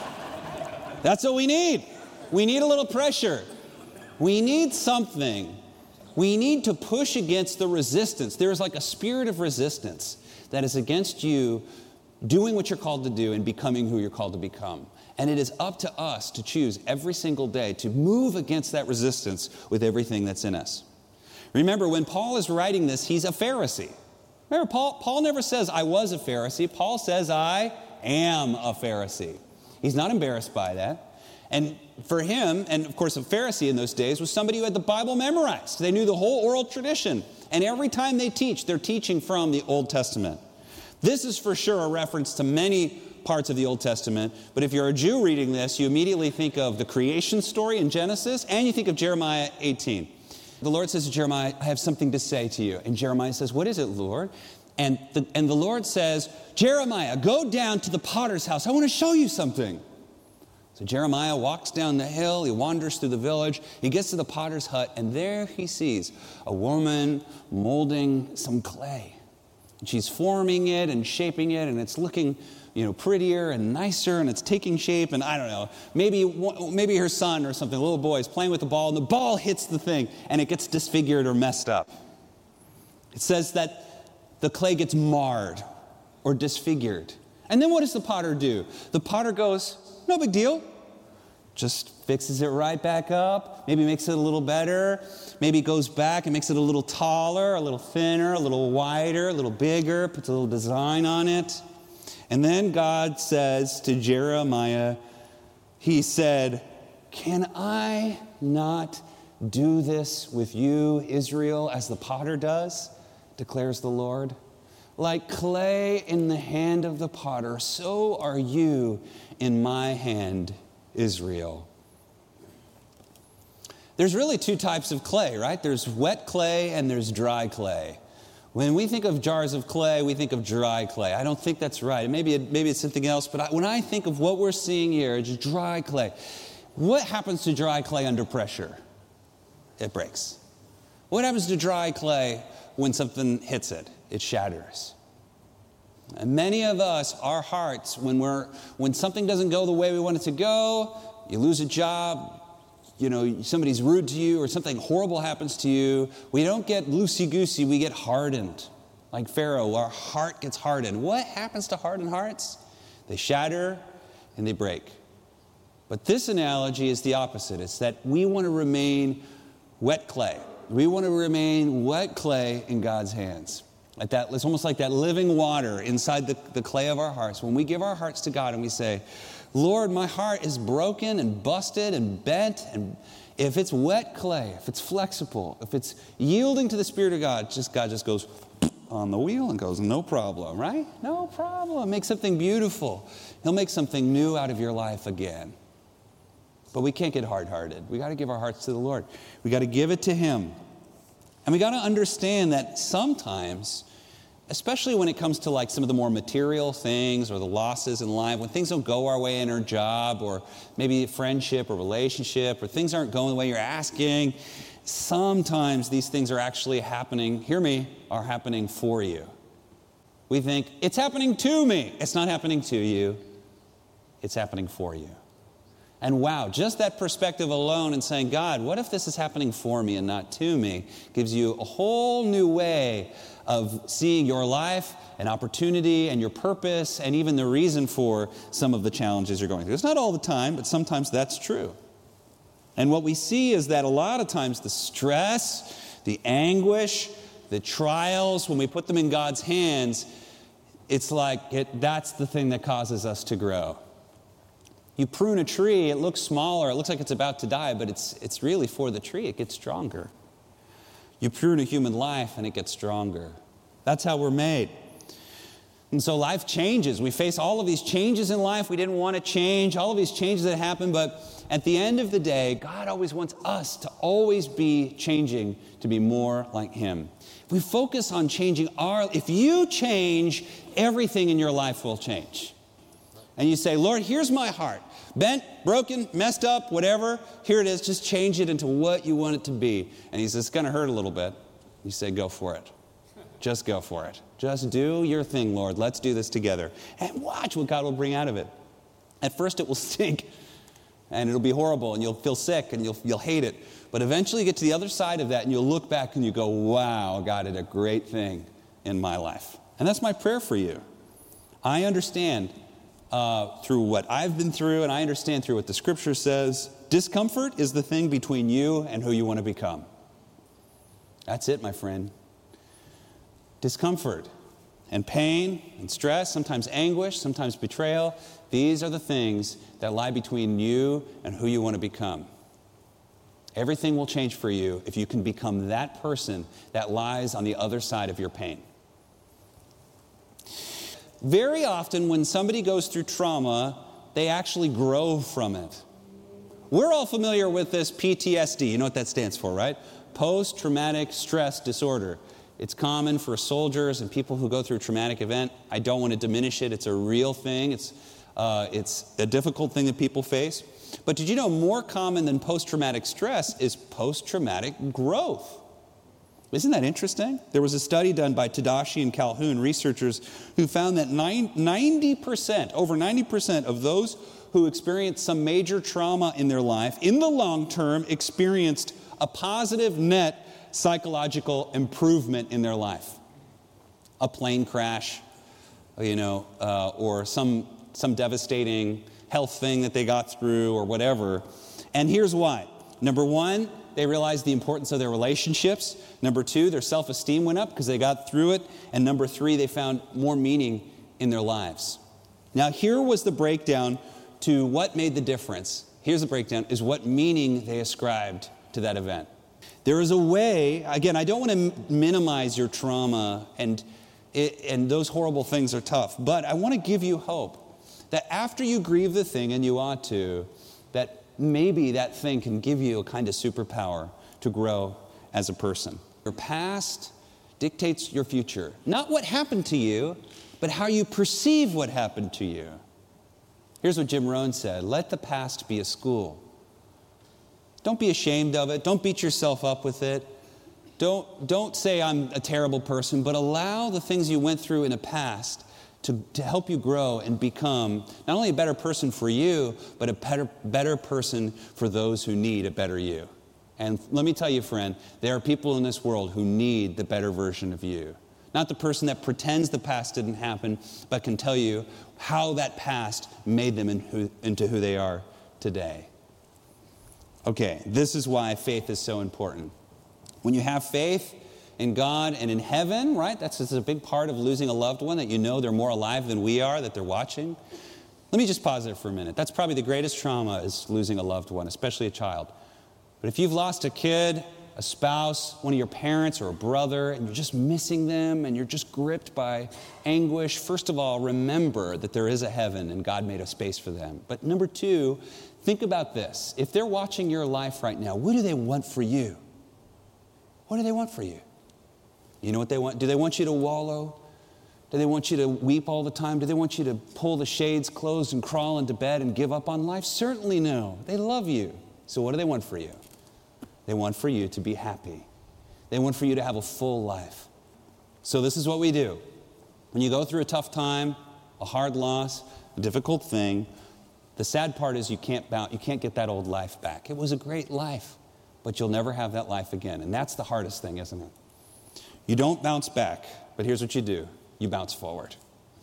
That's what we need. We need a little pressure. We need something. We need to push against the resistance. There is like a spirit of resistance that is against you doing what you're called to do and becoming who you're called to become. And it is up to us to choose every single day to move against that resistance with everything that's in us. Remember, when Paul is writing this, he's a Pharisee. Remember, Paul never says, I was a Pharisee. Paul says, I am a Pharisee. He's not embarrassed by that. And for him, and of course a Pharisee in those days was somebody who had the Bible memorized. They knew the whole oral tradition. And every time they teach, they're teaching from the Old Testament. This is for sure a reference to many parts of the Old Testament. But if you're a Jew reading this, you immediately think of the creation story in Genesis, and you think of Jeremiah 18. The Lord says to Jeremiah, I have something to say to you. And Jeremiah says, what is it, Lord? And the Lord says, Jeremiah, go down to the potter's house. I want to show you something. So Jeremiah walks down the hill, he wanders through the village, he gets to the potter's hut, and there he sees a woman molding some clay. And she's forming it and shaping it, and it's looking, prettier and nicer, and it's taking shape, and I don't know, maybe her son or something, a little boy, is playing with the ball, and the ball hits the thing, and it gets disfigured or messed up. It says that the clay gets marred or disfigured. And then what does the potter do? The potter goes, no big deal. Just fixes it right back up. Maybe makes it a little better. Maybe goes back and makes it a little taller, a little thinner, a little wider, a little bigger, puts a little design on it. And then God says to Jeremiah, he said, can I not do this with you, Israel, as the potter does, declares the Lord? Like clay in the hand of the potter, so are you in my hand, Israel. There's really two types of clay, right? There's wet clay and there's dry clay. When we think of jars of clay, we think of dry clay. I don't think that's right. Maybe it's something else, but when I think of what we're seeing here, it's dry clay. What happens to dry clay under pressure? It breaks. What happens to dry clay when something hits it? It shatters. And many of us, our hearts, when something doesn't go the way we want it to go, you lose a job, somebody's rude to you or something horrible happens to you, we don't get loosey-goosey, we get hardened. Like Pharaoh, our heart gets hardened. What happens to hardened hearts? They shatter and they break. But this analogy is the opposite. It's that we want to remain wet clay. We want to remain wet clay in God's hands. It's almost like that living water inside the clay of our hearts. When we give our hearts to God and we say, Lord, my heart is broken and busted and bent, and if it's wet clay, if it's flexible, if it's yielding to the Spirit of God, God just goes on the wheel and goes, no problem, right? No problem. Make something beautiful. He'll make something new out of your life again. But we can't get hard-hearted. We got to give our hearts to the Lord. We got to give it to Him. And we got to understand that sometimes, especially when it comes to like some of the more material things or the losses in life, when things don't go our way in our job or maybe a friendship or relationship or things aren't going the way you're asking, sometimes these things are actually happening, hear me, are happening for you. We think, it's happening to me. It's not happening to you. It's happening for you. And wow, just that perspective alone and saying, God, what if this is happening for me and not to me, gives you a whole new way of seeing your life and opportunity and your purpose and even the reason for some of the challenges you're going through. It's not all the time, but sometimes that's true. And what we see is that a lot of times the stress, the anguish, the trials, when we put them in God's hands, it's like that's the thing that causes us to grow. You prune a tree, it looks smaller, it looks like it's about to die, but it's really for the tree. It gets stronger. You prune a human life and it gets stronger. That's how we're made. And so life changes. We face all of these changes in life we didn't want to change, all of these changes that happen, but at the end of the day, God always wants us to always be changing to be more like Him. If we focus on changing if you change, everything in your life will change. And you say, Lord, here's my heart. Bent, broken, messed up, whatever. Here it is. Just change it into what you want it to be. And He says, it's going to hurt a little bit. You say, go for it. Just go for it. Just do your thing, Lord. Let's do this together. And watch what God will bring out of it. At first it will stink. And it'll be horrible. And you'll feel sick. And you'll hate it. But eventually you get to the other side of that. And you'll look back and you go, wow, God did a great thing in my life. And that's my prayer for you. I understand through what I've been through, and I understand through what the Scripture says, discomfort is the thing between you and who you want to become. That's it, my friend. Discomfort and pain and stress, sometimes anguish, sometimes betrayal, these are the things that lie between you and who you want to become. Everything will change for you if you can become that person that lies on the other side of your pain. Very often when somebody goes through trauma, they actually grow from it. We're all familiar with this PTSD. You know what that stands for, right? Post-traumatic stress disorder. It's common for soldiers and people who go through a traumatic event. I don't want to diminish it. It's a real thing. It's a difficult thing that people face. But did you know more common than post-traumatic stress is post-traumatic growth? Isn't that interesting? There was a study done by Tadashi and Calhoun, researchers, who found that over 90% of those who experienced some major trauma in their life, in the long term, experienced a positive net psychological improvement in their life. A plane crash, or some devastating health thing that they got through or whatever. And here's why. Number one, they realized the importance of their relationships. Number two, their self-esteem went up because they got through it. And number three, they found more meaning in their lives. Now, here was the breakdown to what made the difference. Here's the breakdown, is what meaning they ascribed to that event. There is a way, again, I don't want to minimize your trauma, and those horrible things are tough, but I want to give you hope that after you grieve the thing, and you ought to, that maybe that thing can give you a kind of superpower to grow as a person. Your past dictates your future. Not what happened to you, but how you perceive what happened to you. Here's what Jim Rohn said: let the past be a school. Don't be ashamed of it. Don't beat yourself up with it. Don't say I'm a terrible person, but allow the things you went through in the past to help you grow and become not only a better person for you, but a better person for those who need a better you. And let me tell you, friend, there are people in this world who need the better version of you. Not the person that pretends the past didn't happen, but can tell you how that past made them into who they are today. Okay, this is why faith is so important. When you have faith in God and in heaven, right? That's a big part of losing a loved one, that you know they're more alive than we are, that they're watching. Let me just pause there for a minute. That's probably the greatest trauma, is losing a loved one, especially a child. But if you've lost a kid, a spouse, one of your parents or a brother, and you're just missing them and you're just gripped by anguish, first of all, remember that there is a heaven and God made a space for them. But number two, think about this. If they're watching your life right now, what do they want for you? What do they want for you? You know what they want? Do they want you to wallow? Do they want you to weep all the time? Do they want you to pull the shades closed and crawl into bed and give up on life? Certainly no. They love you. So what do they want for you? They want for you to be happy. They want for you to have a full life. So this is what we do. When you go through a tough time, a hard loss, a difficult thing, the sad part is you can't get that old life back. It was a great life, but you'll never have that life again. And that's the hardest thing, isn't it? You don't bounce back, but here's what you do. You bounce forward.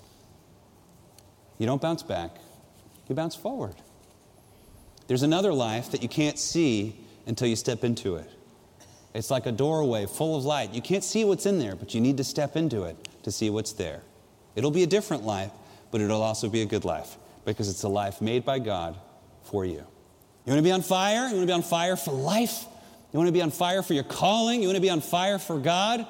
You don't bounce back, you bounce forward. There's another life that you can't see until you step into it. It's like a doorway full of light. You can't see what's in there, but you need to step into it to see what's there. It'll be a different life, but it'll also be a good life, because it's a life made by God for you. You want to be on fire? You want to be on fire for life? You want to be on fire for your calling? You want to be on fire for God?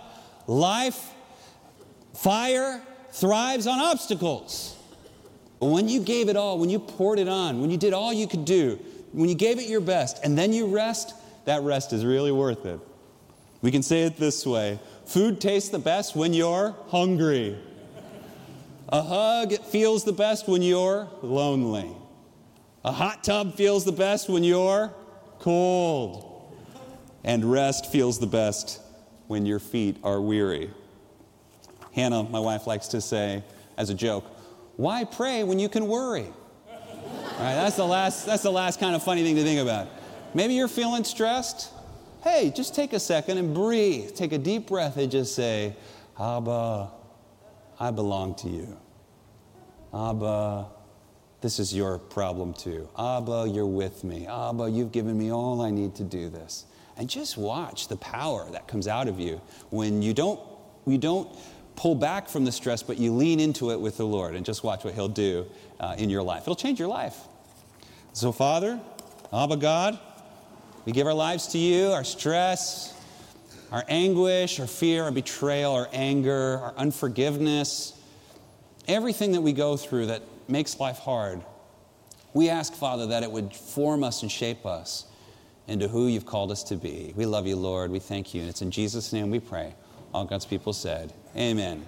Fire thrives on obstacles. But when you gave it all, when you poured it on, when you did all you could do, when you gave it your best, and then you rest, that rest is really worth it. We can say it this way: food tastes the best when you're hungry. A hug feels the best when you're lonely. A hot tub feels the best when you're cold. And rest feels the best when your feet are weary. Hannah, my wife, likes to say, as a joke, why pray when you can worry? All right, that's the last kind of funny thing to think about. Maybe you're feeling stressed. Hey, just take a second and breathe. Take a deep breath and just say, Abba, I belong to you. Abba, this is your problem too. Abba, you're with me. Abba, you've given me all I need to do this. And just watch the power that comes out of you when you don't pull back from the stress, but you lean into it with the Lord, and just watch what He'll do in your life. It'll change your life. So, Father, Abba God, we give our lives to you, our stress, our anguish, our fear, our betrayal, our anger, our unforgiveness, everything that we go through that makes life hard. We ask, Father, that it would form us and shape us into who you've called us to be. We love you, Lord. We thank you. And it's in Jesus' name we pray. All God's people said, amen.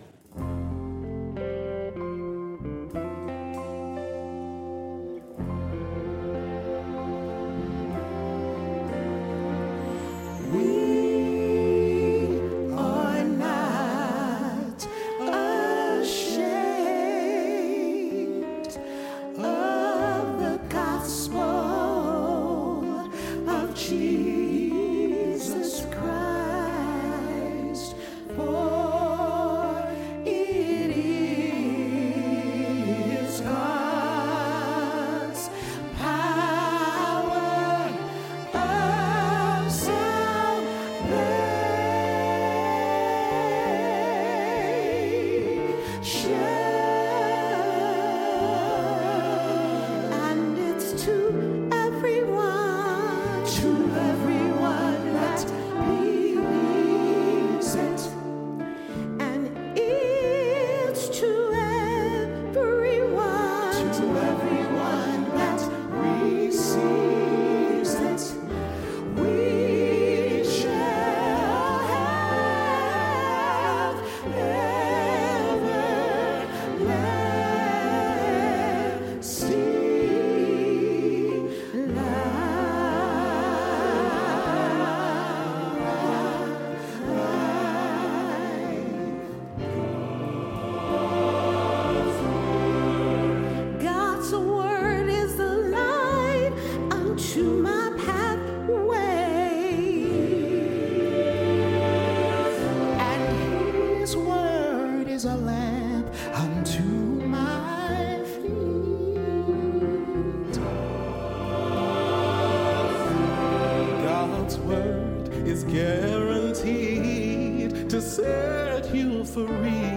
Calvary.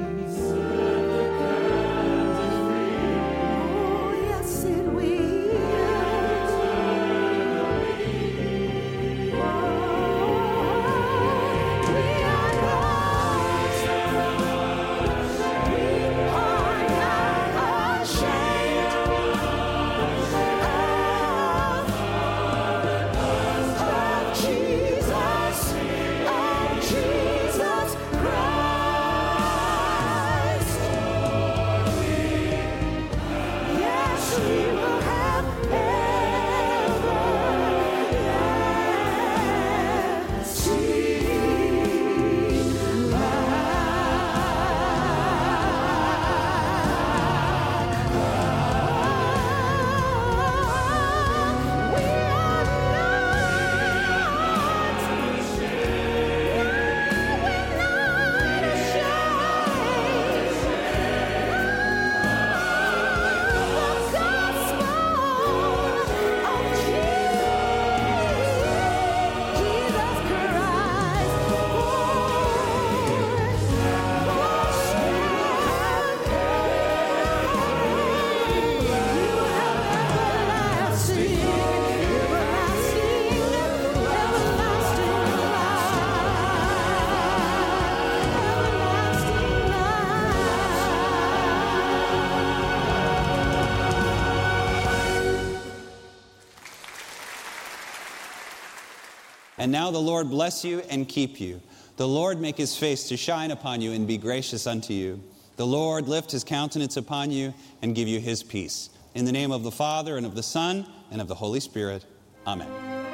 And now the Lord bless you and keep you. The Lord make his face to shine upon you and be gracious unto you. The Lord lift his countenance upon you and give you his peace. In the name of the Father, and of the Son, and of the Holy Spirit. Amen.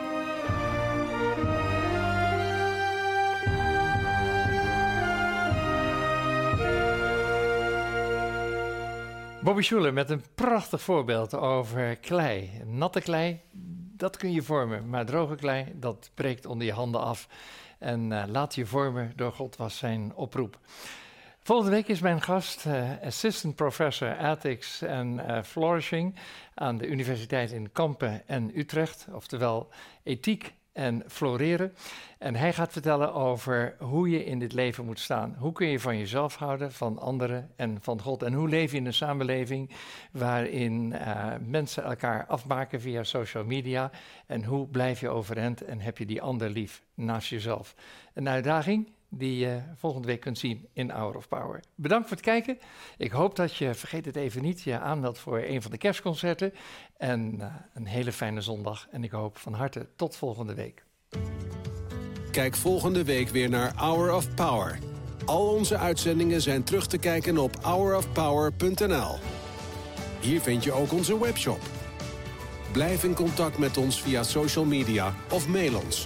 Bobby Schuller met een prachtig voorbeeld over klei. Natte klei, dat kun je vormen, maar droge klei, dat breekt onder je handen af. En laat je vormen door God was zijn oproep. Volgende week is mijn gast Assistant Professor Ethics and Flourishing aan de Universiteit in Kampen en Utrecht, oftewel ethiek en floreren. En hij gaat vertellen over hoe je in dit leven moet staan. Hoe kun je van jezelf houden, van anderen en van God? En hoe leef je in een samenleving waarin mensen elkaar afmaken via social media? En hoe blijf je overeind en heb je die ander lief naast jezelf? Een uitdaging die je volgende week kunt zien in Hour of Power. Bedankt voor het kijken. Ik hoop dat je, vergeet het even niet, je aanmeldt voor een van de kerstconcerten. En een hele fijne zondag. En ik hoop van harte tot volgende week. Kijk volgende week weer naar Hour of Power. Al onze uitzendingen zijn terug te kijken op hourofpower.nl. Hier vind je ook onze webshop. Blijf in contact met ons via social media of mail ons.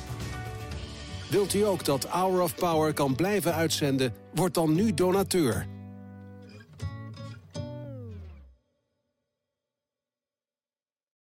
Wilt u ook dat Hour of Power kan blijven uitzenden? Word dan nu donateur